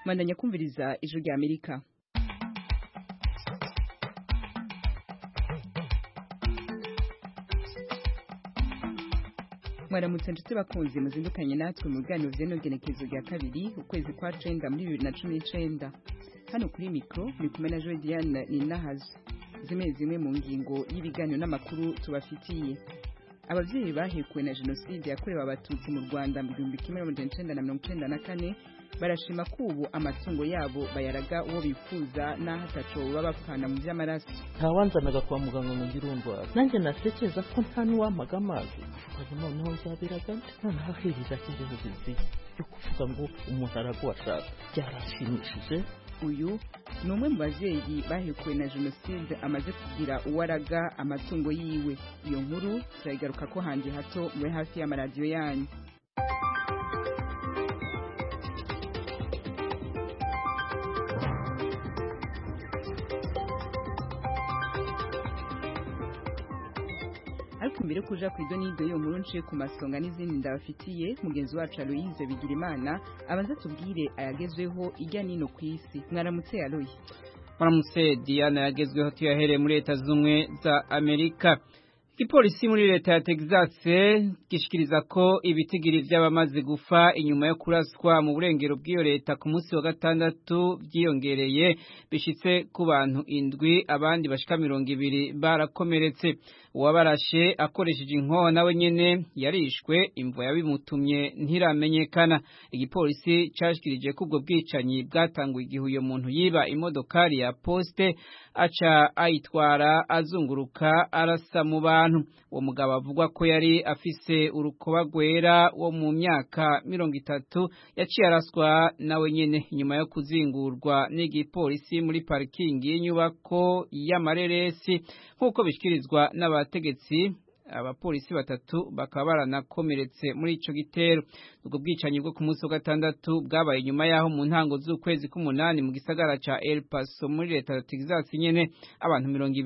Mwandanya kumviriza ijwi rya Amerika. Mwaramutse nshuti bakunzi muzindukanye natwe mu biganiro vy'enogenekezo rya kabiri ukwezi kwa 9 muri 2019. Hano kuri mikro ni kumwe na Joy Diane Ninahazo. Zimwe mu ngingo y'ibiganiro n'amakuru tubafitiye. Abavyeyi bahekuwe na jenoside yakorewe abatutsi mu Rwanda mu 1994 barashima kubu amatungo yabo bayaraga uwo bifuza naho ataco babapfana mu vy'amaraso. Ntawanzanaga kwa muganga ngo ngirundwara. Nanjye natekereza ko nta nuwamaga amazi. Hanyuma noneho byabiraga noneho ahiriza cy'ubuzizi yo kuvuga ngo umuntu aragwashaka. Byarashimishije. Uyu ni umwe mu bavyeyi bahekuwe na jenoside amaze kugira uwaraga amatungo yiwe. Iyo nkuru turayigaruka ko hanje hato muri hafi y'amaradiyo yanyu. Ariko mbere kuja kw'idonido yo nkuru nciye ku masonga n'izindi ndabafitiye mugenzi wacu Aloise Bigirimana abanza tubwire ayagezweho ijya nino kw'isi. Mwaramutse Aloise. Mwaramutse Diana, yagezweho tuyahereye muri Leta Zunze za Amerika. Ipolisi muri leta ya Texas gishikiriza ko ibitigiri vy'abamaze gufa inyuma yo kuraswa mu burengero bw'iyo leta ku munsi wa gatandatu vyiyongereye bishitse ku bantu 7 abandi bashika 200 barakomeretse. Uwabarashe akoresheje inkoho nawe nyene yarishwe, imvo yabimutumye ntiramenyekana. Igipolisi cashikirije ko ubwo bwicanyi bwatanguye igihe uyo muntu yiba imodokari ya poste aca ayitwara azunguruka arasa mu bantu. Uwo mugabo avugwa ko yari afise urukoba rwera wo mu myaka 30 yaciye araswa nawe nyene inyuma yo kuzingurwa n'igipolisi muri parking y'inyubako y'amareresi nk'uko bishikirizwa n'abategetsi. Abapolisi 3 bakaba baranakomeretse muri ico gitero. Ubwo bwicanyi bwo ku munsi wa gatandatu bwabaye nyuma yaho mu ntango z'ukwezi k'umunani mu gisagara ca El Paso muri leta ya Texas nyene abantu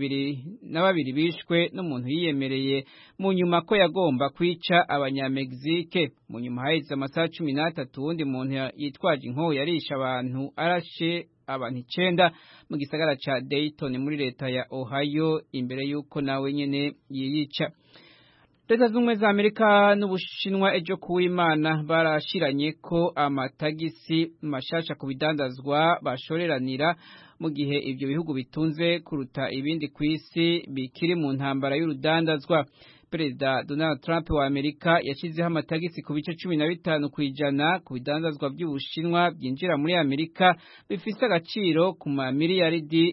22 bishwe n'umuntu yiyemereye mu nyuma ko yagomba kwica abanyamegizike. Mu nyuma haheze amasaha 13 wundi muntu yitwaje inkoho yarisha abantu arashe abantu 9 mu gisagara ca Dayton muri leta ya Ohio imbere yuko nawe nyene yiyica. Leta Zunze za Amerika n'Ubushinwa ejo kuw'Imana barashiranye ko amatagisi mashasha ku bidandazwa bashoreranira mu gihe ivyo bihugu bitunze kuruta ibindi kw'isi bikiri mu ntambara y'urudandazwa. Perezida Donald Trump wa Amerika yashizeho amatagisi ku bice 15% ku bidandazwa by'Ubushinwa byinjira muri Amerika bifise agaciro ku mamiliyaridi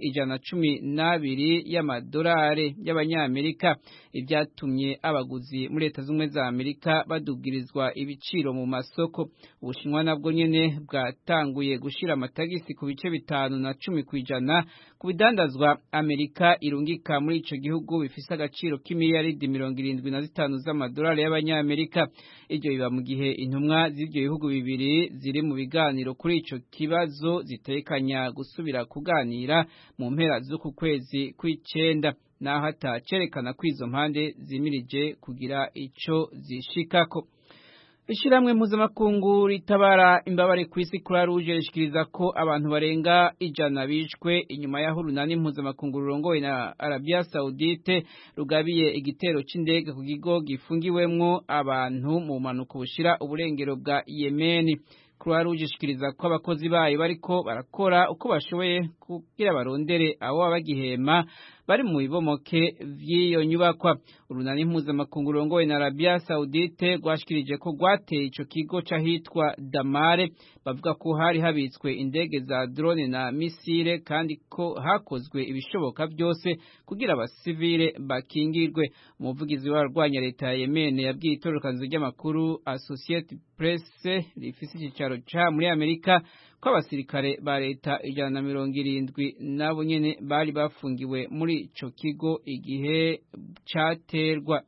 112 y'amadolari y'abanyamerika. Ibyatumye abaguzi muri Leta Zunze za Amerika badugirizwa ibiciro mu masoko. Ubushinwa nabwo nyene bwatanguye gushira amatagisi ku bice 5 na 10% ku bidandazwa Amerika irungika muri ico gihugu bifise agaciro k'imiliyaridi 75 z'amadolari y'abanyamerika. Ibyo biba mu gihe intumwa z'ibyo bihugu bibiri ziri mu biganiro kuri ico kibazo zitekanya gusubira kuganira mu mpera z'uku kwezi kw'icenda, naho atacerekana ko izo mpande zimirije kugira ico zishikako. Ishiramwe mpuzamakungu ritabara imbabare kw'isi Croix Rouge rishikiriza ko abantu barenga 100 bishwe inyuma ya urunani mpuzamakungu rurongowe na Arabia Saudite rugabiye igitero c'indege ku kigo gifungiwemwo abantu mu manuko bushira uburengero bwa Yemen. Croix Rouge ishikiriza ko abakozi bayo bariko barakora uko bashoboye kugira barondere abo bagihema bari mu bibomoke vy'iyo nyubakwa. Urunani mpuzamakungu rurongowe na Arabia Saudite rwashikirije ko rwateye ico kigo c'ahitwa Damare, bavuga ko hari habitswe indege za drone na misile kandi ko hakozwe ibishoboka byose kugira abasivile bakingirwe. Umuvugizi w'abarwanya leta ya Yemen yabwiye itororokanzo ry'amakuru Associated Press rifise icicaro ca muri Amerika ko abasirikare ba leta 170 nabo nyene bari bafungiwe muri ico kigo igihe caterwa.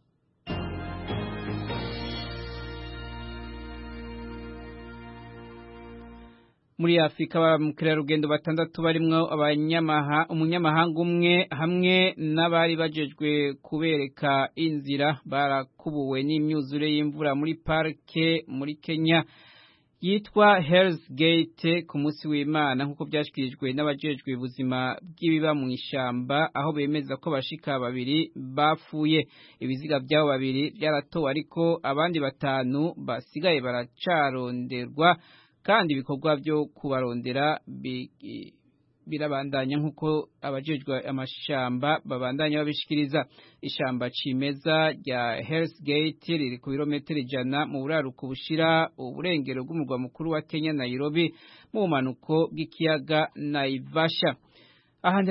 Muri Afrika ba mukerarugendo 6 barimwo umunyamahanga umwe hamwe n'abari bajejwe kubereka inzira barakubuwe n'imyuzure y'imvura muri parke muri Kenya yitwa Hell's Gate ku munsi w'Imana nk'uko byashikirijwe n'abajejwe ubuzima bw'ibiba mu ishamba aho bemeza ko bashika babiri bapfuye. Ibiziga byabo babiri byaratowe ariko abandi batanu basigaye baracaronderwa kandi ibikorwa byo kubarondera birabandanya nk'uko abajejwe amashamba babandanya babishikiriza. Ishamba cimeza rya Hell's Gate riri ku birometero 100 mu buraruko bushira uburengero bw'umurwa mukuru wa Kenya Nairobi mu bumanuko bw'ikiyaga Naivasha. Ahandi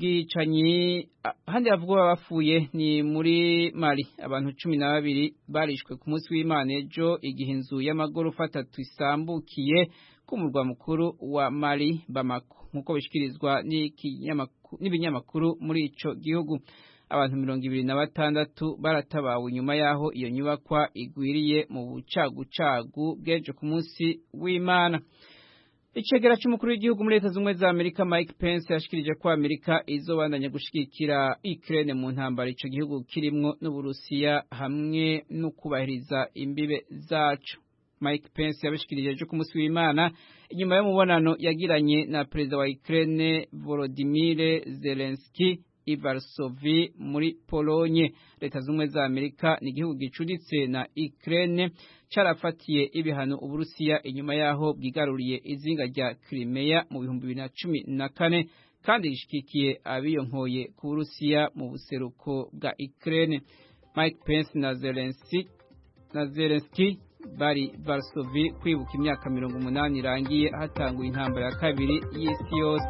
havuga bapfuye ni muri Mali. Abantu 12 barishwe ku munsi w'Imana ejo igihe inzu y'amagorofa 3 isambukiye ku murwa mukuru wa Mali Bamako nkuko bishikirizwa n'ibinyamakuru muri ico gihugu. Abantu 26 baratabawe nyuma yaho iyo nyubakwa igwiriye mu bucagucagu bw'ejo ku munsi w'Imana. Icegera c'umukuru w'igihugu muri Leta Zunze za Amerika Mike Pence yashikirije ko Amerika izobandanya gushigikira Ukraine mu ntambara ico gihugu kirimwo n'Uburusiya hamwe no kubahiriza imbibe zacu. Mike Pence yabishikirije ejo ku munsi w'Imana inyuma y'umubonano yagiranye na perezida wa Ukraine Volodymyr Zelensky i Varsovie muri Polonye. Leta Zunze za Amerika ni igihugu gicuditse na Ukraine carafatiye ibihano Uburusiya inyuma yaho bwigaruriye izinga rya Crimea mu 2014 kandi gishikikiye abiyonkoye ku Burusiya mu buseruko bwa Ukraine. Mike Pence na Zelensky bari Varsovie kwibuka imyaka 80 irangiye hatanguye intambara ya kabiri y'isi yose.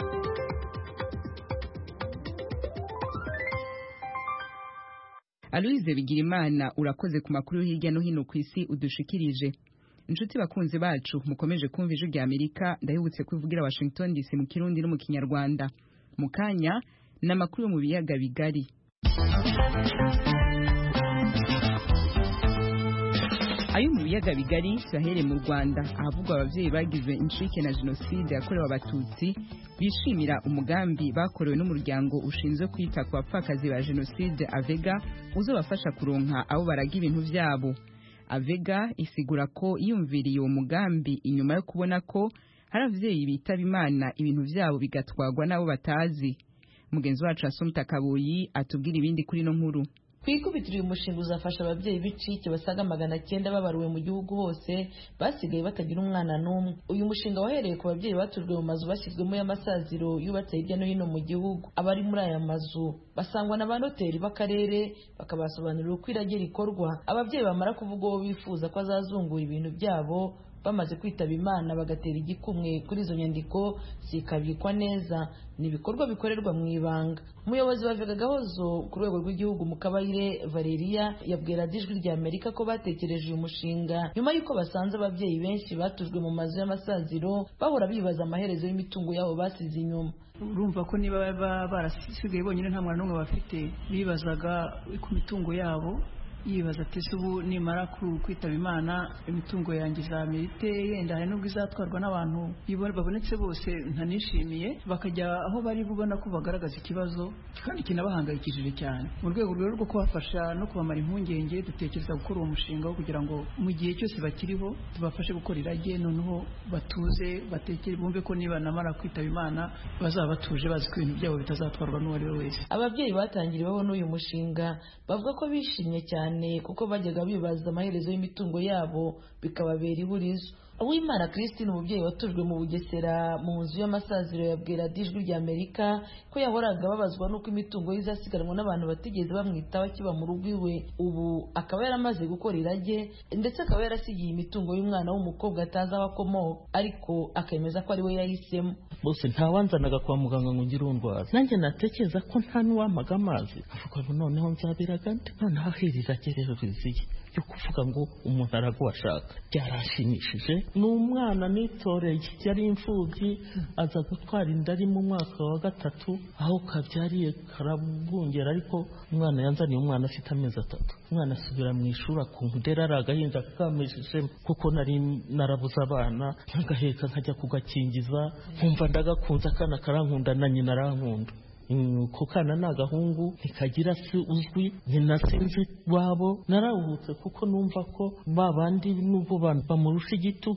Aloise Bigirimana urakoze ku makuru hirya no hino ku isi udushikirije. Inshuti bakunze bacu mukomeje kumva ijwi rya Amerika ndahibutse kuvugira Washington DC mu Kirundi no mu Kinyarwanda. Mukanya na makuru mu biyaga bigari. Ayo mu biyaga bigari sahere mu Rwanda ahavugwa abavyeyi bagize inshike na genocide yakorewe abatutsi bishimira umugambi bakorewe n'umuryango ushinzwe kwita ku bapfakazi ba genocide Avega uzobafasha kuronka abo baraga ibintu vyabo. Avega isigura ko yumviriye uwo mugambi inyuma yo kubona ko hari abavyeyi bitaba Imana ibintu vyabo bigatwagwa nabo batazi. Mugenzi wacu Asumta Kabuyi atubwira ibindi kuri no nkuru. Kwikubitira umushinga uzafasha abavyeyi b'icike basaga 900 babaruwe mu gihugu hose basigaye batagira umwana n'umwe. Uyu mushinga wahereye ku bavyeyi batujwe mu mazu bashyizwemo y'amasaziro yubatse hirya no hino mu gihugu. Abari muri aya mazu basangwa na banoteri b'akarere bakabasobanurira uko irage rikorwa. Abavyeyi bamara kuvuga uwo bifuza ko azazungura ibintu byabo bamaze kwitaba Imana bagatera igikumwe kuri izo nyandiko zikabikwa neza. Ni ibikorwa bikorerwa mu ibanga. Umuyobozi wa Vega Gahozo ku rwego rw'igihugu Mukabayire Valeria yabwira Ijwi rya Amerika ko batekereje uyu mushinga nyuma y'uko basanze abavyeyi benshi batujwe mu mazu y'amasaziro bahora bibaza amaherezo y'imitungo yabo basize inyuma. Urumva ko niba barasigaye bonyine nta mwana n'umwe bafite bibazaga ku mitungo yabo yibaza ati ubu nimara kwitaba Imana imitungo yanjye izamerite yenda hari nubwo izatwarwa n'abantu babonetse bose ntanishimiye bakajya aho bari bubona ko bagaragaza ikibazo kandi kinabahangayikishije cyane. Mu rwego rwo kubafasha no kubamara impungenge dutekereza gukora uwo mushinga wo kugira ngo mu gihe cyose bakiriho tubafashe gukora irage noneho batuze batekere bumve ko niba namara kwitaba Imana bazaba batuje bazi ko ibintu byabo bitazatwarwa n'uwo ari we wese. Ababyeyi batangiriweho n'uyu mushinga bavuga ko bishimye cyane kuko bajyaga bibaza amaherezo y'imitungo yabo bikababera ihurizo. Uwimana Christine umubyeyi watujwe mu Bugesera mu nzu y'amasaziro yabwira Ijwi rya Amerika ko yahoraga babazwa nuko imitungo izasigaranwa n'abantu batigeze bamwitaho akiba mu rugo iwe. Ubu akaba yaramaze gukora irage ndetse akaba yarasigiye imitungo y'umwana w'umukobwa atazi aho akomoka ariko akemeza ko ari we yahisemo. Bose ntawanzanaga kwa muganga ngo ngire urwaza nanjye natekereza ko nta n'uwampaga amazi avuga ngo noneho nzabiraga nde noneho ahirira gerero riziye yo kuvuga ngo umuntu aragwashaka. Byarashimishije n'umwana nitoreye yari imfubyi aza gutwara inda ari mu mwaka wa 3 aho kabyariye karabungera ariko umwana yanzaniye umwana afite amezi 3. Umwana asubira mu ishuri akunkudera aragahinda kakamejije kuko nari narabuza abana nkagaheka nkajya kugakingiza nkumva ndagakunza kana karankunda na nyina arankunda. Kukana n'agahungu nikagira si uzwi nyina sinzi wabo narawutse kuko numva ko babandi nubwo bamurusha igitugu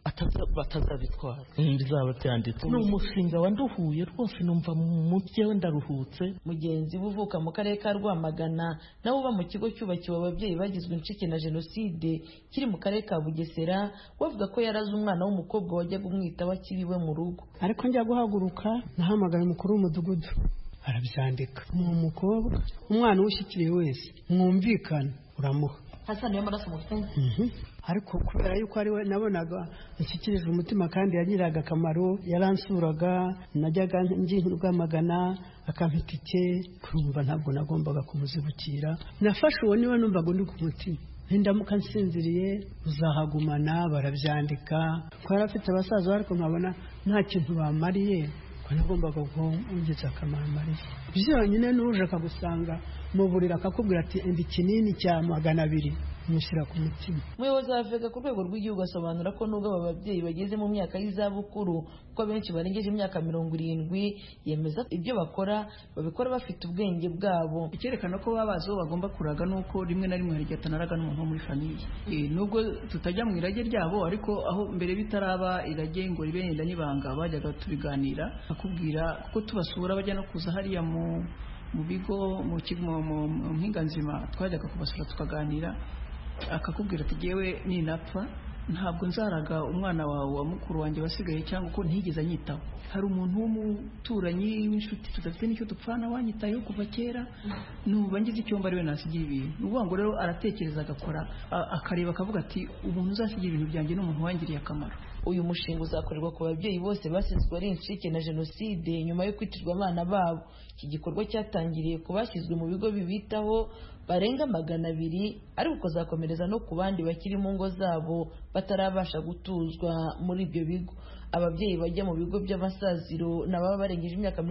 batazabitwara bizaba byanditse. Ni umushinga wanduhuye rwose, numva mu mutwe we ndaruhutse. Mugenzi we uvuka mu karere ka Rwamagana nawe uba mu kigo cyubakiwe ababyeyi bagizwe incike na jenoside kiri mu karere ka Bugesera, wavuga ko yaraze umwana w'umukobwa wajyaga umwitaho akiri we mu rugo. Ariko njya guhaguruka nahamagaye umukuru w'umudugudu arabyandika. Ni umukobwa, umwana ushyikiriye wese mwumvikana uramuha. Hasani y'amaraso mufite. Ariko kubera yuko ari we nabonaga nshyikirije umutima kandi yagiraga akamaro, yaransuraga, najyaga ngiye Rwamagana akampita itike, kumva ntabwo nagombaga kumuzibukira. Nafashe uwo niwe numvaga undi ku mutima. Ndamuka nsinziriye uzahagumana, barabyandika. Ko yari afite abasaza ariko nkabona nta kintu bamariye, ko nagombaga kumugeza akamaro mariye. Byonyine n'uje akagusanga mu buriri akakubwira ati indi kinini cya 200 mushyira ku mutima. Umuyobozi wa Vega ku rwego rw'igihugu asobanura ko nubwo aba babyeyi bageze mu myaka y'izabukuru, ko benshi barengeje imyaka 70, yemeza ibyo bakora babikora bafite ubwenge bwabo. Icyerekana ko babazo bagomba kuraga nuko rimwe na rimwe hari atanaraga n'umuntu muri famiye. Nubwo tutajya mu irage ryabo, ariko aho mbere bitaraba irage ngo ribenda nibanga bajyaga tubiganira akubwira kuko tubasura bajya no kuza hariya mu bigo mu mpinga nzima twajyaga kubasura tukaganira, akakubwira ati yewe ninapfa ntabwo nzaraga umwana wawe wa mukuru wanjye wasigaye cyangwa uko ntigeze anyitaho. Hari umuntu w'umuturanyi w'inshuti tudafite n'icyo dupfana wanyitayeho kuva kera, nuba ngize icyomba ari we nasigira ibintu. Nuvuga ngo rero aratekereza agakora akareba akavuga ati umuntu uzasigira ibintu byanjye n'umuntu wangiriye akamaro. Uyu mushinga uzakorerwa ku babyeyi bose basizwe ari incike na jenoside nyuma yo kwitirwa abana babo. Iki gikorwa cyatangiriye ku bashyizwe mu bigo bibitaho barenga 200, ariko ukazakomereza no ku bandi bakiri mu ngo zabo batarabasha gutuzwa muri ibyo bigo. Ababyeyi bajya mu bigo by'amasaziro nababa barengeje imyaka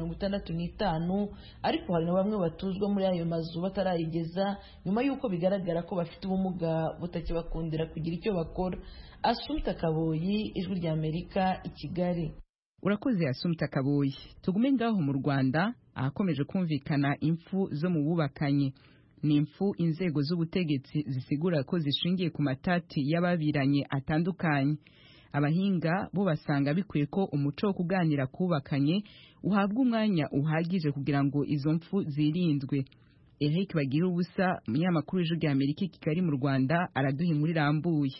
65, ariko hari na bamwe batuzwa muri ayo mazu batarayigeza nyuma y'uko bigaragara ko bafite ubumuga butakibakundira kugira icyo bakora. Asumta Kaboyi, Ijwi rya Amerika, i Kigali. Urakoze Asumta Kaboyi. Tugume ngaho mu Rwanda ahakomeje kumvikana impfu zo mu bubakanye. Ni impfu inzego z'ubutegetsi zisigura ko zishingiye ku matati y'ababiranye atandukanye. Abahinga bo basanga bikwiye ko umuco wo kuganira kubakanye uhabwa umwanya uhagije kugira ngo izo mpfu zirindwe. Eric Bagira ubusa, umunyamakuru w'Ijwi rya Amerika i Kigali mu Rwanda, araduha inkuru irambuye.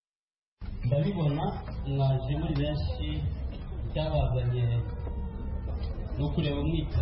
Ndabibona mwaje muri benshi, cyabazanye no kureba umwita.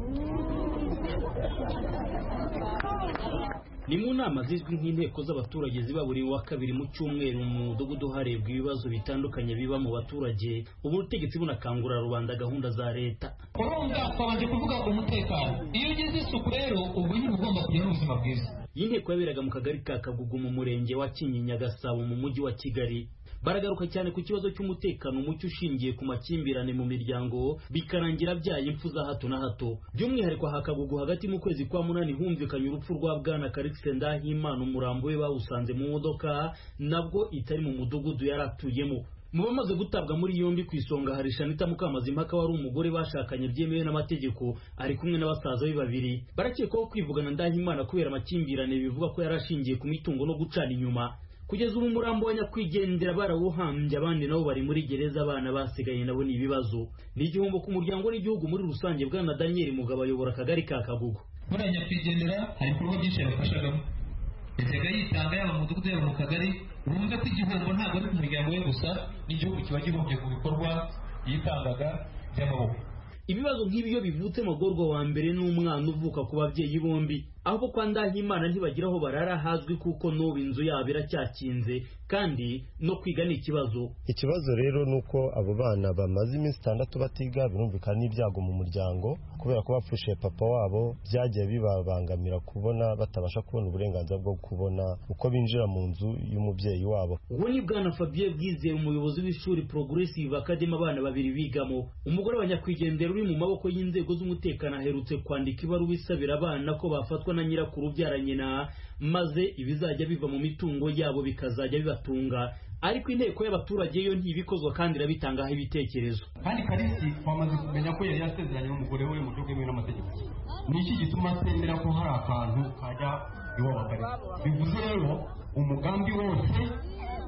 Ni mu nama zizwi nk'inteko z'abaturage ziba buri wa kabiri mu cyumweru mu mudugudu harebwa ibibazo bitandukanye biba mu baturage, ubutegetsi bunakangurira rubanda gahunda za leta. Urumva twabanje kuvuga umutekano. Iyo ugize isuku rero ubu nyine ugomba kugira ubuzima bwiza. Iyi nteko yaberaga mu kagari ka Kagugu mu murenge wa Kinyinya Gasabo mu mujyi wa Kigali. Baragaruka cyane ku kibazo cy'umutekano mucyo ushingiye ku makimbirane mu miryango bikarangira byaye impfu za hato na hato. By'umwihariko hakagugu hagati mu kwezi kwa 8 humvikanye urupfu rwa Bwana Karikse Ndahimana, umurambo we bawusanze mu modoka nabwo itari mu mudugudu yaratuyemo. Mu bamaze gutabwa muri yombi ku isonga hari Shanita Mukamazimpaka wari umugore bashakanye byemewe n'amategeko, ari kumwe n'abasaza be 2. Barakekwaho kwivugana Ndahimana kubera amakimbirane bivuga ko yarashingiye ku mitungo no gucana inyuma. Kugeza ubu umurambo wa nyakwigendera barawuhambye, abandi nabo bari muri gereza, abana basigaye nabo ni ibibazo. Ni igihombo ku muryango n'igihugu muri rusange. Bwana Daniel Mugabo ayobora akagari ka Kagugu. Muri nyakwigendera hari ibikorwa byinshi yafashagamo, yajyaga yitanga yaba mu mudugudu yaba mu kagari. Urumve ko igihombo ntabwo ari ku muryango we gusa, n'igihugu kiba gihombye ku bikorwa yitangaga by'amaboko. Ibibazo nk'ibiyo bivutse magorwa wa mbere n'umwana uvuka ku babyeyi bombi, aho kwa Ndahimana ntibagiraho barara hazwi kuko n'ubu inzu yabo iracyakinze kandi no kwiga ni ikibazo. Ikibazo rero nuko abo bana bamaze iminsi 6 batiga, birumvikana n'ibyago mu muryango kubera ko bapfushe papa wabo, byagiye bibabangamira kubona batabasha kubona uburenganzira bwo kubona uko binjira mu nzu y'umubyeyi wabo. Uwo ni Bwana Fabien Bwizeye, umuyobozi w'ishuri Progressive Academy abana 2 bigamo. Umugore wa nyakwigendera uri mu maboko y'inzego z'umutekano aherutse kwandika ibaruwa isabira abana ko bafatwa na nyirakuru ubyara nyina, maze ibizajya biva mu mitungo yabo bikazajya bibatunga. Ariko inteko y'abaturage yo ntibikozwa kandi irabitangaho ibitekerezo. Kandi Karisi twamaze kumenya ko yari yasezeranye n'umugore we mu buryo bwemewe n'amategeko. Ni iki gituma atemera ko hari akantu kajya iwabo Karisi? Bivuze rero umugambi wose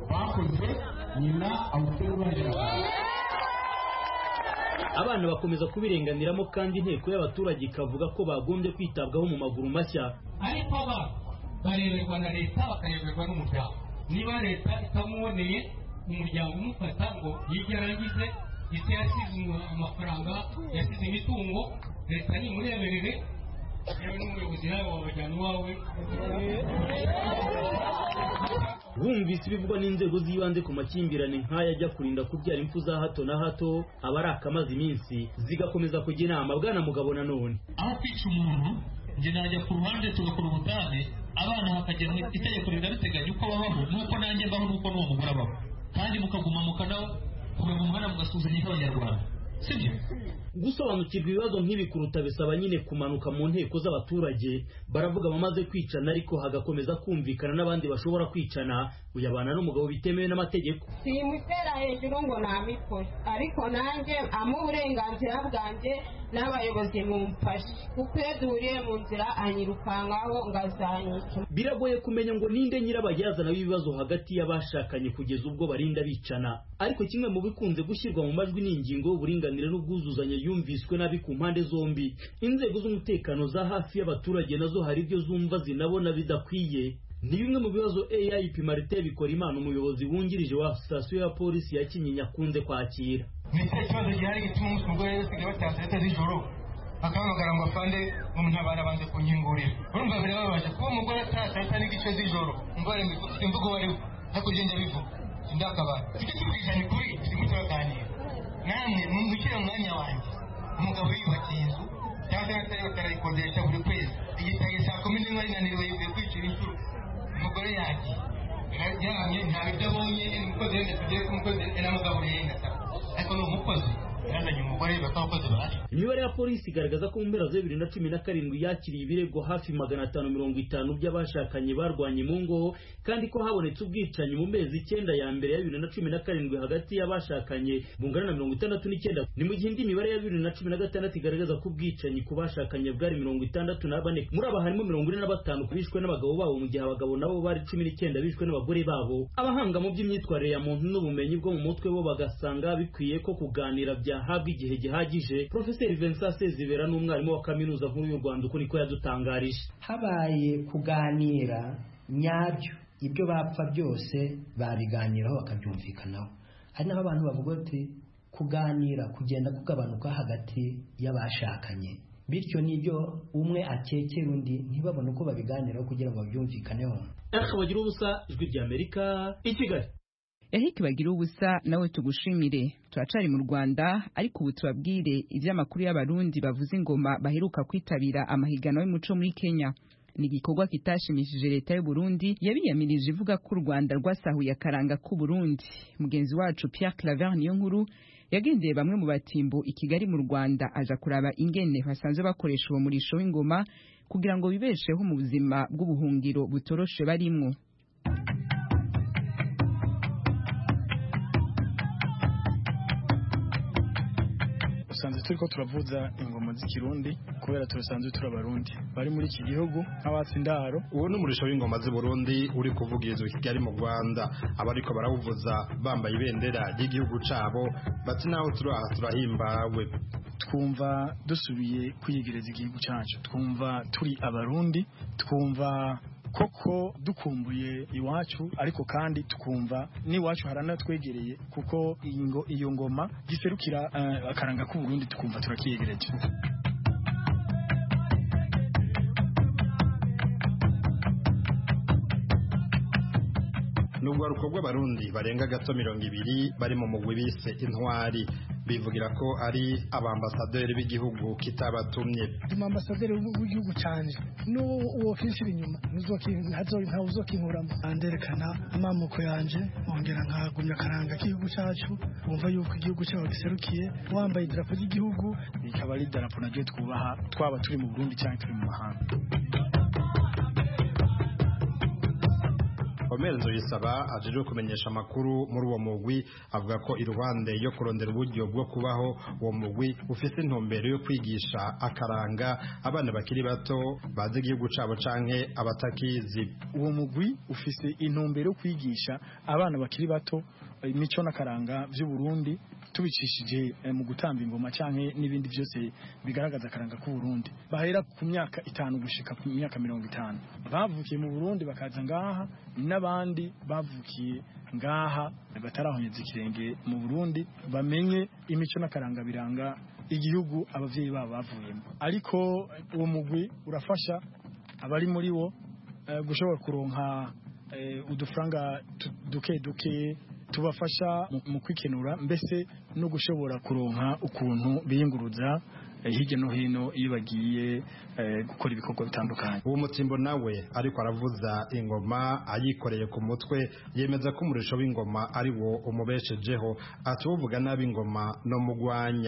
bakoze nyina awuterura. Abana bakomeza kubirenganiramo kandi inteko y'abaturage ikavuga ko bagombye kwitabwaho mu maguru mashya. Ariko bareberwa na leta bakareberwa n'umuryango. Niba leta itamuboneye umuryango umufata ngo yige arangize ise yasize amafaranga yasize imitungo, leta nimureberere yewe n'umuyobozi nawe wabajyana iwawe. Bumvise ibivugwa n'inzego z'ibanze ku makimbirane nk'aya ajya kurinda kubyara impfu za hato na hato aba ari akamaze iminsi zigakomeza kujya inama. Bwana Mugabo nanone aho kwica umuntu njye najya ku ruhande tugakora ubutane, abana hakagenwa itegeko rirabiteganya uko babaho nuko nanjye mbaho nuko n'uwo mugore abaho, kandi mukaguma mukanaho kumenya umuhanda mugasuzanya nk'abanyarwanda, sibyo? Gusobanukirwa ibibazo nk'ibi kuruta bisaba nyine kumanuka mu nteko z'abaturage. Baravuga bamaze kwicana ariko hagakomeza kumvikana n'abandi bashobora kwicana, uyabana n'umugabo bitemewe n'amategeko. Simutera hejuru ngo namikore, ariko nanjye amu uburenganzira bwanjye n'abayobozi mumfashe, kuko iyo duhuriye mu nzira anyirukankaho ngazanyica. Biragoye kumenya ngo ninde nyirabayazana w'ibibazo hagati y'abashakanye kugeza ubwo barinda bicana, ariko kimwe mu bikunze gushyirwa mu majwi ni ingingo y'uburinganire n'ubwuzuzanye yumviswe nabi ku mpande zombi. Inzego z'umutekano za hafi y'abaturage nazo hari ibyo zumva zinabona bidakwiye. Ni bimwe mu bibazo AIP Martin Bikorimana, umuyobozi wungirije wa sitasiyo ya polisi ya Kinyinya, akunze kwakira. Ni ikibazo gihari gituma umunsi umugore yasigaye bataha leta z'ijoro akahamagara ngo afande umuntu abana banze kunkingurira. Urumva birababaje kuba umugore ataha leta n'igice z'ijoro umubare imvugo bariho ariko ugenda bivuga sindakabara. Tujye tubwizanya ukuri, turimo turaganira. Namwe mumukire mu mwanya wanjye, umugabo yiyubakiye inzu cyangwa se atari bakarayikodesha buri kwezi, igitaye saa 10 n'inanirwa yuzuye kwicira inshuro, umugore yagiye yahamye nta biryo abonye, umukozi wenda tugiye kumukozi n'amugaburiye ngasaba, ariko ni umukozi yazanye umugore bakabakozi bahari. Imibare ya polisi igaragaza ko mu mpera za 2017 yakiriye ibirego hafi 550 by'abashakanye barwanye mu ngo, kandi ko habonetse ubwicanyi mu mezi 9 ya mbere ya 2017 hagati y'abashakanye bungana na 69. Ni mu gihe indi mibare ya 2016 igaragaza ko ubwicanyi ku bashakanye bwari 64. Muri aba harimo 45 bishwe n'abagabo babo, mu gihe abagabo nabo bari 19 bishwe n'abagore babo. Abahanga mu by'imyitwarire ya muntu n'ubumenyi bwo mu mutwe bo bagasanga bikwiye ko kuganira byahabwa igihe gihagije. Professor Vincent Sezibera n'umwarimu wa kaminuza nkuru y'u Rwanda uko niko yadutangarije. Habaye kuganira nyabyo, ibyo bapfa byose babiganiraho bakabyumvikanaho. Hari naho abantu bavuga ati kuganira kugenda kugabanuka hagati y'abashakanye, bityo nibyo umwe akekera undi ntibabone uko babiganiraho kugira ngo babyumvikaneho. Bagira ubusa, Ijwi ry'Amerika, i Kigali. Eric Bagira ubusa, nawe tugushimire. Turacari mu Rwanda, ariko ubu tubabwire ivy'amakuru y'abarundi bavuza ingoma baheruka kwitabira amahiganwa y'umuco muri Kenya. Ni igikorwa kitashimishije leta y'u Burundi yabiyamirije ivuga ko u Rwanda rwasahuye akaranga k'u Burundi. Mugenzi wacu Pierre Claver niyo nkuru yagendeye bamwe mu batimbo i Kigali mu Rwanda, aja kuraba ingene basanzwe bakoresha uwo murisho w'ingoma kugira ngo bibesheho mu buzima bw'ubuhungiro butoroshe barimwo. Usanzwe turiko turavuza ingoma z'ikirundi kubera turasanzwe turabarundi bari muri iki gihugu nk'abatsi ndaro. Uwo n'umurisho w'ingoma z'i Burundi uri kuvugirizwa i Kigali mu Rwanda, abariko barawuvuza bambaye ibendera ry'igihugu cabo, bati naho turaha turahimbawe. Twumva dusubiye kwiyegereza igihugu cyacu, twumva turi abarundi, twumva koko dukumbuye iwacu, ariko kandi tukumva n'iwacu haranatwegereye kuko iyo ngoma giserukira akaranga k'u Burundi, tukumva turakiyegereje. N'urwaruko rw'abarundi barenga gato 200 bari mu mugwi bise intwari, bivugira ko ari abambasaderi b'igihugu kitabatumye. Ambasaderi w'igihugu cyane n'uwo kinshira inyuma ntawe uzokinkuramo, anderekana amamuko yanje, ongera nkagumya akaranga k'igihugu cyacu, wumva yuko igihugu cyacu giserukiye, wambaye idarapo ry'igihugu, ikaba ari idarapo naryo twubaha, twaba turi mu Burundi cyangwa turi mu mahanga. Omer Nzoyisaba aje kumenyesha amakuru muri uwo mugwi avuga ko iruhande yo kurondera uburyo bwo kubaho uwo mugwi ufite intumbero yo kwigisha akaranga abana bakiri bato bazi igihugu cabo canke abatakizi. Uwo mugwi ufite intumbero yo kwigisha abana bakiri bato imico n'akaranga by'u Burundi tubicishije mu gutamba ingoma canke n'ibindi byose bigaragaza akaranga ku Burundi. Bahera ku myaka 5 gushika ku myaka 50. Bavukiye mu Burundi bakaza ngaha n'abandi bavukiye ngaha batarahonyeza ikirenge mu Burundi bamenye imico n'akaranga biranga igihugu abavyeyi babo bavuyemo. Ariko uwo mugwi urafasha abari muri wo gushobora kuronka udufaranga duke tubafasha mu kwikenura mbese no gushobora kuronka ukuntu biyunguruza hirya no hino iyo bagiye gukora ibikorwa bitandukanye. Uwo mutimbo nawe ariko aravuza ingoma ayikoreye ku mutwe yemeza ko umurisho w'ingoma ari wo umubeshejeho atuvuga nabi ingoma no mugwanya.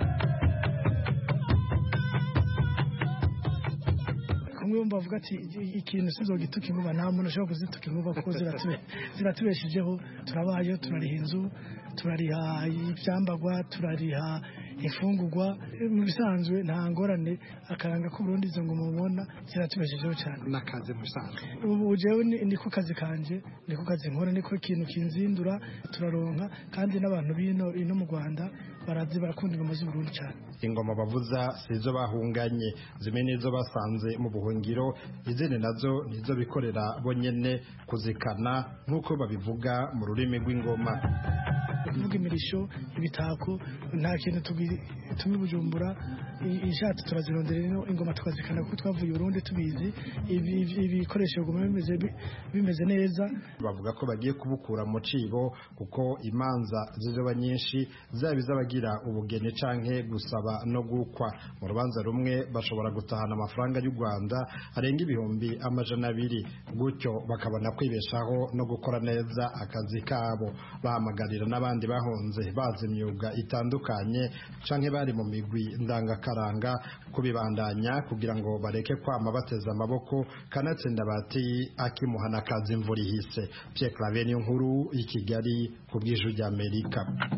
Kumwe mbavuga ati ikintu sizogituka ingoma nta muntu ashobora kuzituka ingoma kuko ziratubeshejeho turabayo turariha inzu turariha ibyambagwa turariha ifungurwa mu bisanzwe nta ngorane akaranga ko Burundi izo ngoma mubona ziratubeshejeho cyane nakaze mu bisanzwe. Ubu jewe niko kazi kanje niko kazi nkora niko ikintu kinzindura turaronka kandi n'abantu bino ino mu Rwanda barazi barakunda ingoma z'u Burundi cyane. Ingoma bavuza sizo bahunganye zimwe nizo basanze mu buhungiro izindi nazo nizo bikorera bonyene kuzikana nkuko babivuga mu rurimi rw'ingoma. Kuvuga imirisho ibitako nta kintu tumi Bujumbura ishatse turazirondera ingoma tukazikana kuko twavuye Burundi tubizi ibikoresho ngoma bimeze neza. Bavuga ko bagiye kubukura mu cibo kuko imanza zizoba nyinshi zabizabagira ubugeni canke gusaba no gukwa. Mu rubanza rumwe bashobora gutahana amafaranga y'u Rwanda arenga 200,000 gutyo bakabona kwibeshaho no gukora neza akazi kabo. Bahamagarira n'abandi bahonze bazi imyuga itandukanye canke bari mu migwi ndangakaranga kubibandanya kugira ngo bareke kwama bateza amaboko kanatsinda bati akimuhana kazi imvura ihise. Pierre Claver nkuru i Kigali ku bw'Ijwi ry'Amerika.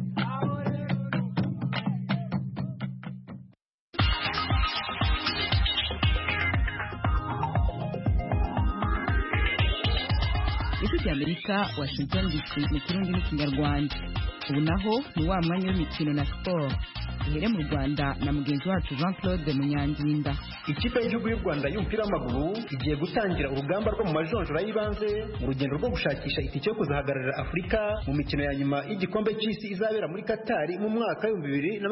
Ijwi ry'Amerika Washington DC mu Kirundi n'Ikinyarwanda. Ubu naho ni wa mwanya w'imikino na siporo. Ihere mu Rwanda na mugenzi wacu Jean-Claude Munyandinda. Ikipe y'igihugu y'u Rwanda y'umupira w'amaguru igiye gutangira urugamba rwo mu majonjora y'ibanze mu rugendo rwo gushakisha itike yo kuzahagararira Afurika mu mikino ya nyuma y'igikombe cy'isi izabera muri Qatar mu mwaka wa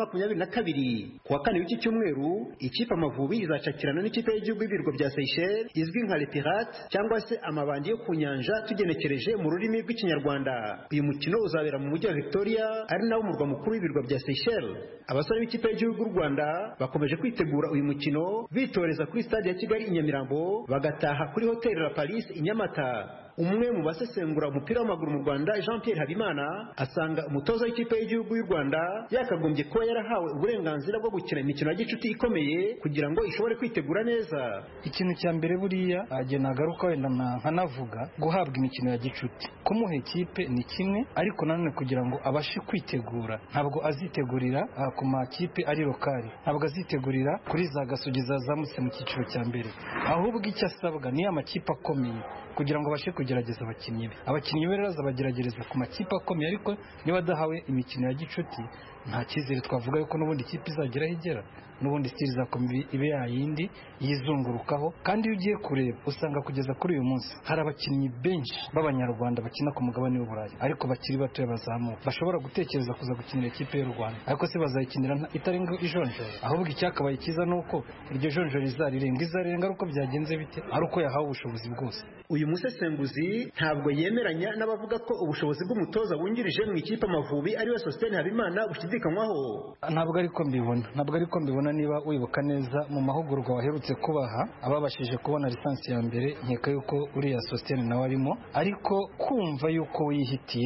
2022. Kuwa kane w'iki cyumweru ikipe Amavubi izacakirana n'ikipe y'igihugu y'ibirwa bya Seychelles izwi nka Les Pirates cyangwa se amabandi yo ku nyanja tugenekereje mu rurimi rw'Ikinyarwanda. Uyu mukino uzabera mu mujyi wa Victoria ari nawo murwa mukuru w'ibirwa bya Seychelles. Abasore b'ikipe y'igihugu y'u Rwanda bakomeje kwitegura uyu mukino bitoreza kuri stade ya Kigali i Nyamirambo bagataha kuri Hotel La Palisse i Nyamata. Umwe mu basesengura umupira w'amaguru mu Rwanda Jean Pierre Habimana asanga umutoza w'ikipe y'igihugu y'u Rwanda yakagombye kuba yarahawe uburenganzira bwo gukina imikino ya gicuti ikomeye kugira ngo ishobore kwitegura neza. Ikintu cya mbere buriya nagaruka wenda nkanavuga guhabwa imikino ya gicuti kumuha ikipe ni kimwe ariko nanone kugira ngo abashe kwitegura ntabwo azitegurira ku makipe ari lokali ntabwo azitegurira kuri za Gasogi zazamutse mu cyiciro cya mbere ahubwo icyo asabwa ni amakipe akomeye kugira ngo bashe kugerageza abakinnyi be rero bageragereza ku makipe akomeye ariko niba adahawe imikino ya gicuti nta cyizere twavuga yuko n'ubundi ikipe izageraho igera n'ubundi stili zakomeye ibe yayindi yizungurukaho. Kandi iyo ugiye kureba usanga kugeza kuri uyu munsi hari abakinnyi benshi b'abanyarwanda bakina ku mugabane w'Uburayi ariko bakiri batoya bazamuka bashobora gutekereza kuza gukinira ikipe y'u Rwanda ariko se bazayikinira itarenga ijonjora. Ahubwo icyakabaye cyiza nuko iryo jonjora izarenga uko byagenze bite ari uko yahawe ubushobozi bwose. Uyu musesenguzi ntabwo yemeranya n'abavuga ko ubushobozi bw'umutoza wungirije mu ikipe Amavubi ari we Sostene Habimana bushidikanywaho. Ntabwo ariko mbibona niba wibuka neza mu mahugurwa waherutse kubaha ababashije kubona lisansi ya mbere nkeka yuko uriya Sostene nawe arimo ariko kumva yuko wihitiyemo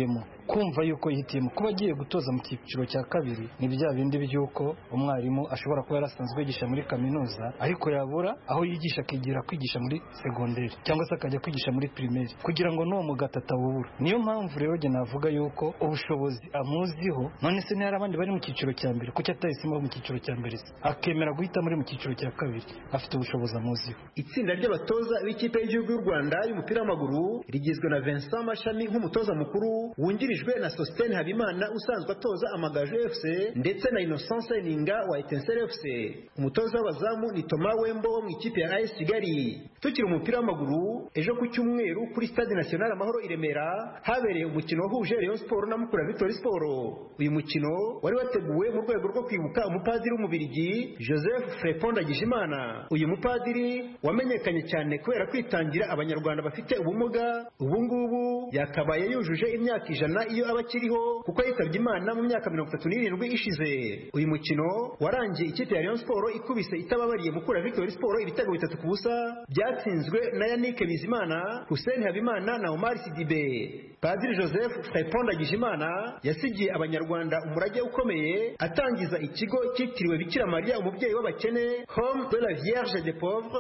kumva yuko yihitiyemo kuba agiye gutoza mu cyiciro cya kabiri. Ni bya bindi by'uko umwarimu ashobora kuba yarasanzwe yigisha muri kaminuza ariko yabura aho yigisha akigira kwigisha muri segonderi cyangwa se akajya kwigisha muri primaire kugira ngo n'uwo mugati atawubura. Niyo mpamvu rero njye navuga yuko ubushobozi amuziho, none se ntihari abandi bari mu cyiciro cya mbere, kuki atahisemo mu cyiciro cya mbere se akemera guhita muri mu cyiciro cya kabiri afite ubushobozi amuziho. Itsinda ry'abatoza b'ikipe y'igihugu y'u Rwanda y'umupira w'amaguru rigizwe na Vincent Mashami nk'umutoza mukuru, wungirijwe na Sostene Habimana usanzwe atoza Amagaju FC ndetse na Innocence Ninga wa Etincelle FC. Umutoza w'abazamu ni Thomas Wembo wo mu ikipe ya AS Kigali. Tukiri umupira w'amaguru, ejo ku cyumweru kuri Stade National Amahoro i Remera habereye umukino wahuje Rayon Sport na Mukura Victory Sport. Uyu mukino wari wateguwe mu rwego rwo kwibuka umupadiri w'umubirigi Joseph Freponda Gishimana. Uyu mupadiri wamenyekanye cyane kubera kwitangira abanyarwanda bafite ubumuga, ubu ngubu yakabaye yujuje imyaka 100 iyo abakiriho kuko yitabye Imana mu myaka 37 ishize. Uyu mukino warangiye ikipe ya Rayon Sport ikubise itababariye Mukura Victory Sport ibitego 3-0 byatsinzwe na Yannick Bizimana, Hussein Habimana na Omar Sidibe. Padiri Joseph Freponda Gishimana yasigiye abanyarwanda umurage ukomeye atangiza ikigo cyitiriwe Bikira Maria umubyeyi w'abakene, Home de la Vierge des Pauvres,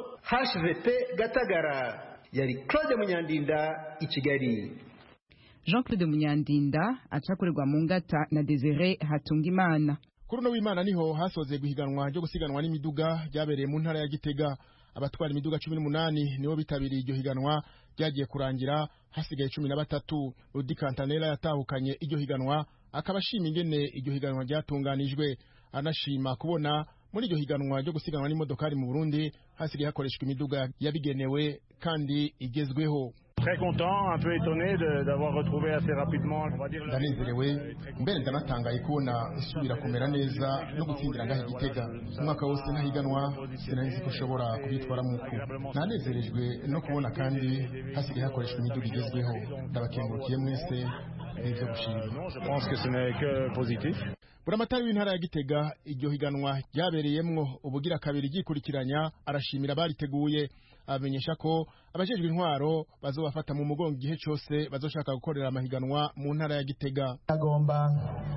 HVP Gatagara. Yari Claude Munyandinda i Kigali. Jean-Claude Munyandinda acakorerwa mu ngata na Desire Hatungimana. Kuri no w'Imana niho hasoze guhiganwa ryo gusiganwa n'imiduga ryabereye mu ntara ya Gitega. Abatwara imiduga 18 nibo bitabiriye iryo higanwa ryagiye kurangira hasigaye 13. Rudi Cantanella yatahukanye iryo higanwa akabashima ingene iryo higanwa ryatunganijwe, anashima kubona muri iryo higanwa ryo gusiganwa n'imodokari mu Burundi hasigaye hakoreshwa imiduga yabigenewe kandi igezweho. Très content, un peu étonné d'avoir retrouvé assez rapidement, on va dire. Ndanezerewe mbere ndanatangaye kubona isubira kumera neza no gutsindira ngaho Gitega. Umwaka wose nahiganwa sinari ko ushobora kubitwara muko. Nanezerejwe no kubona kandi hasigaye hakoreshwa imiduga igezweho. Ndabakengurukiye mwese n'ibyo gushimira. Je pense que ce n'est que positif. Buramatari w'intara ya Gitega iryo higanwa ryabereyemwo ubugira kabiri gikurikiranya arashimira bariteguye, amenyesha ko abajejwe intwaro bazobafata mu mugongo igihe cyose bazoshaka gukorera amahiganwa mu ntara ya Gitega. Agomba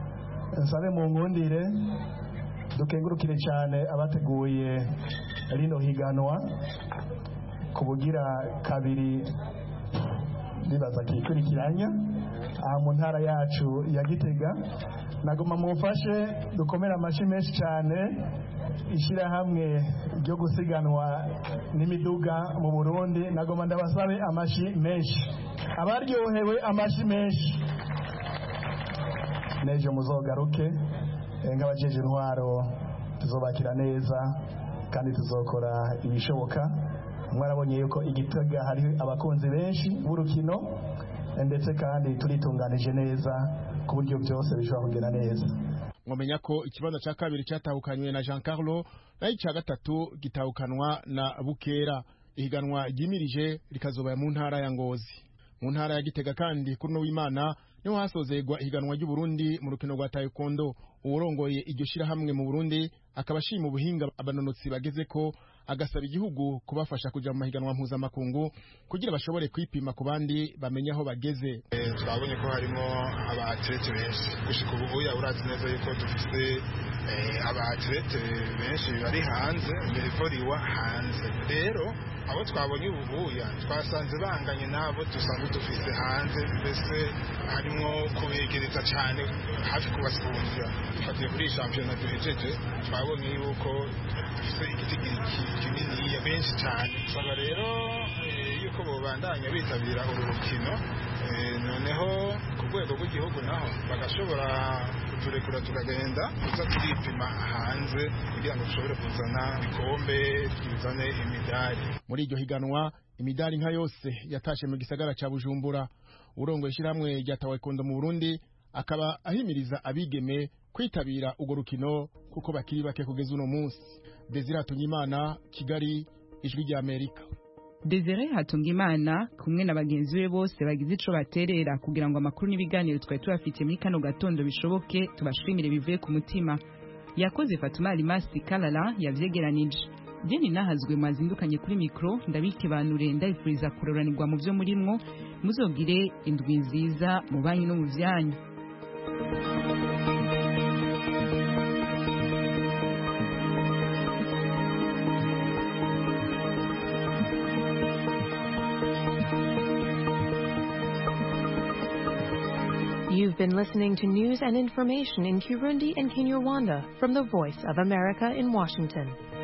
nsabe mu ngundire dukengurukire cyane abateguye rino higanwa kubugira kabiri bibaza kikurikiranya aha mu ntara yacu ya Gitega. Nagoma mumfashe dukomera amashi menshi cyane ishyirahamwe ryo gusiganwa n'imiduga mu Burundi. Nagoma ndabasabe amashi menshi, abaryohewe amashi menshi. Nejo muzogaruke nk'abajeje intwaro tuzobakira neza kandi tuzokora ibishoboka. Mwarabonye yuko Igitega hari abakunzi benshi b'urukino ndetse kandi turitunganije neza ku buryo byose bishobora kugera neza. Mwamenya ko ikibanza cya kabiri cyatahukanywe na Jean Carlo naho icya gatatu gitahukanwa na Bukera. Ihiganwa ryimirije rikazoba mu ntara ya Ngozi. Mu ntara ya Gitega kandi kuri no w'Imana niho hasozegwa ihiganwa ry'u Burundi mu rukino rwa taekwondo. Uwurongoye iryo shirahamwe mu Burundi akabashima ubuhinga abanonotsi bageze ko, agasaba igihugu kubafasha kuja mu mahiganwa mpuzamakungu kugira bashobore kwipima ku bandi bamenye aho bageze. Twabonye ko harimo abatlete benshi gushika ubu urazi neza yuko dufite abatlete benshi bari hanze bivoriwa hanze. Rero abo twabonye ubuhuya twasanze banganye nabo dusanzwe dufite hanze, mbese harimo kubegereza cyane hafi kubasumbya. Dufatiye kuri shampiyona duhejeje twabonye yuko dufite igiti kinini benshi cyane. Saba rero yuko bobandanya bitabira uru rukino, noneho ku rwego rw'igihugu naho bagashobora kuturekura tukagenda kuza turipima hanze kugira ngo dushobore kuzana ibikombe, tuzane imidari. Muri iryo higanwa imidari nka yose yatashe mu gisagara cya Bujumbura. Urongoye ishyirahamwe rya taekwondo mu Burundi akaba ahimiriza abigeme kwitabira urwo rukino kuko bakiri bake kugeza uno munsi. Desire Hatungimana, Kigali, Ijwi rya Amerika. Desire Hatungimana kumwe na bagenzi be bose bagize ico baterera kugira ngo amakuru n'ibiganiro twari tubafitiye muri kano gatondo bishoboke tubashimire bivuye ku mutima. Yakoze Fatuma Alimasi Kalala yavyegeranije. Jeni nahazwe mwazindukanye kuri mikro ndabike banure ndayifuriza kuroranirwa mu byo murimwo muzogire indwi nziza mu banyu no mu byanyu. You've been listening to news and information in Kirundi and Kinyarwanda from the Voice of America in Washington.